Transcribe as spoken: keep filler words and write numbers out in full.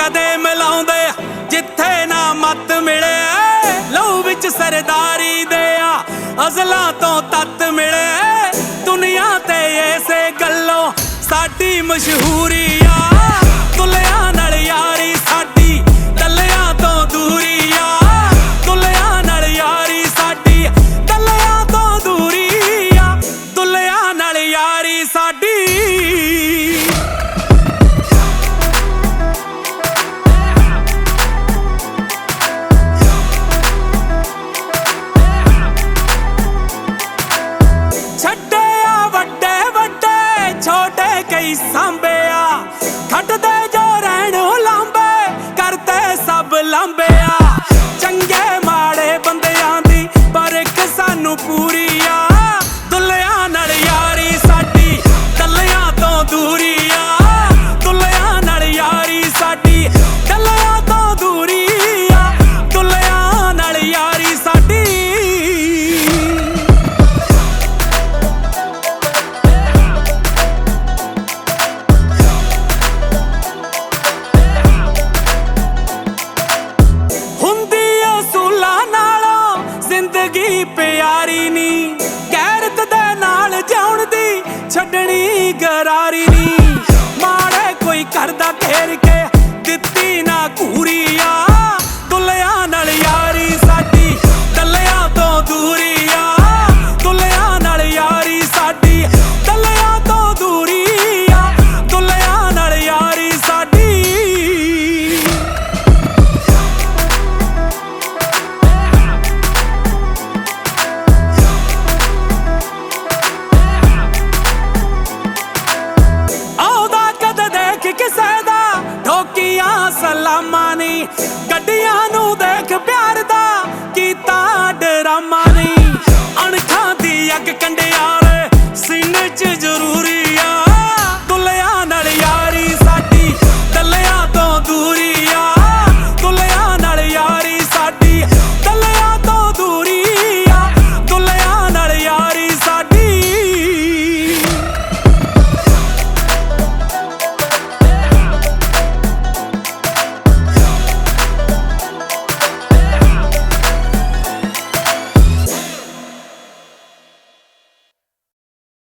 कदे मिलाउंदे जिथे ना मत मिले, लहू विच सरदारी दे अज़लां तो तत मिले। दुनिया ते इसे गल्लों साडी मशहूरी आ, दुल्हिਆਂ नाल यारी साडी दल्लियां तो दूरी आ, दुल्हिਆਂ नाल यारी साडी दल्लियां तो दूरी आ, दुल्हिਆਂ नाल यारी साडी। छोटे कई सांबे आ खटदे जो रहण लांबे, करते सब लांबे आ। चंगे माड़े बंदियां दी परख सानू पूरी आ, दुल्हिਆਂ नाल यारी साडी दल्लियां तो दूरी आ, दुल्हिਆਂ नाल यारी साडी दल्लियां तो दूरी आ, दुल्हिਆਂ नाल यारी साडी। प्यारी नी गैरत दे नाल जाउण दी छड्डनी गरारी नी, माड़े कोई करदा घेर के दित्ती ना घूरी आ, दुल्हिਆਂ नाल यारी साडी दल्लियां तो दूरी आ, दुल्हिਆਂ नाल यारी साडी दल्लियां तो दूरी आ, दुल्हिਆਂ नाल यारी साडी। सलामां नी गड्डियां नूं देख प्यार